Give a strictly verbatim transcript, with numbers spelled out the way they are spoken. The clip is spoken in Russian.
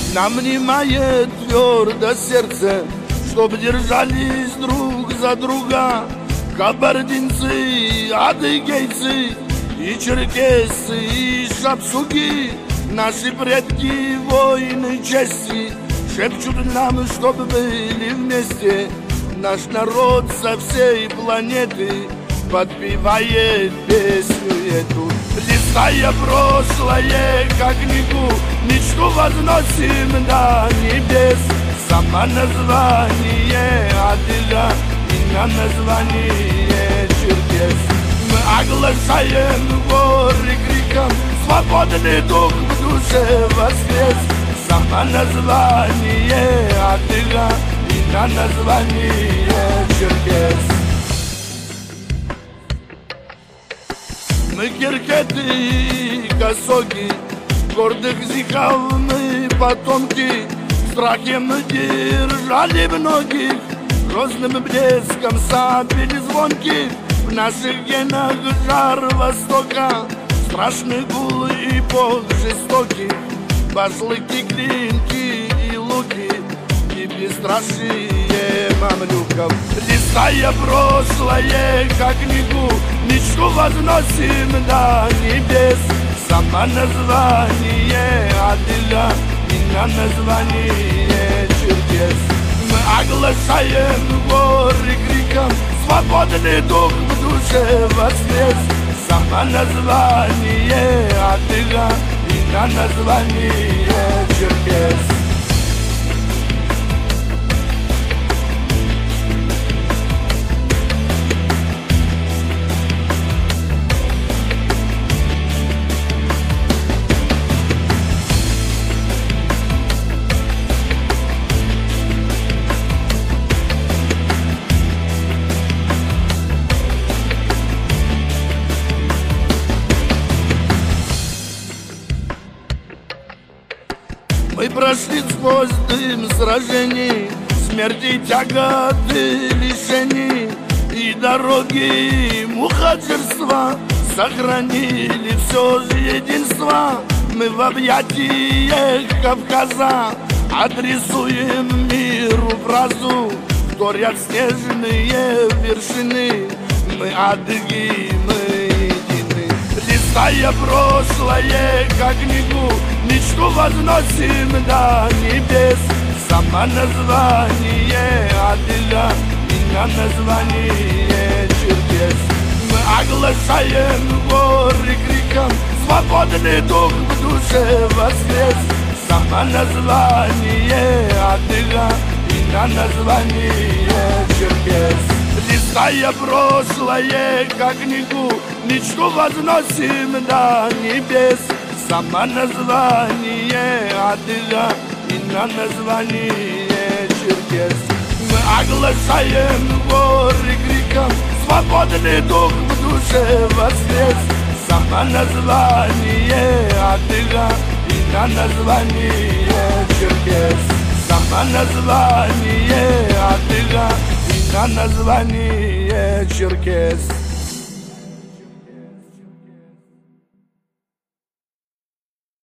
Нам внимает твердо сердце, чтоб держались друг за друга. Кабардинцы, адыгейцы, и черкесцы, и шапсуки. Наши предки, воины чести, шепчут нам, чтоб были вместе. Наш народ со всей планеты подпевает песню эту. Листая прошлое, как книгу, мечту возносим до небес. Само название Адыга, имя название Черкес. Мы оглашаем горы криком, свободный дух в душе воскрес. Само название Адыга, имя название Черкес. Мы киркеты и косоги, гордых зихов мы потомки. В страхе мы держали многих, грозным блеском сабели звонки. В наших генах жар востока, страшный гул и бог жестокий. Башлыки, клинки и луки, и бесстрашие мамлюков. Листая прошлое, как книгу, мечту возносим до небес. Само название Адыга, имя название Черкес. Мы оглашаем горы криком, свободный дух в душе воскрес. Само название Адыга, имя название Черкес. Мы прошли сквозь дым сражений, смерти, тяготы, лишений и дороги мухаджирства. Сохранили все же единство. Мы в объятиях Кавказа адресуем миру фразу, вторят снежные вершины. Мы адыги, мы едины. Листая прошлое, как книгу, мечту возносим до небес. Само название Адыга, имя название Черкес. Мы оглашаем горы криком, свободный дух в душе воскрес. Само название Адыга, имя название Черкес. Листая прошлое, как книгу, мечту возносим до небес. Само название Адыга, имя название Черкес. Мы оглашаем горы криком, свободный дух в душе воскрес. Само название Адыга, имя название Черкес. Само название Адыга, имя название Черкес.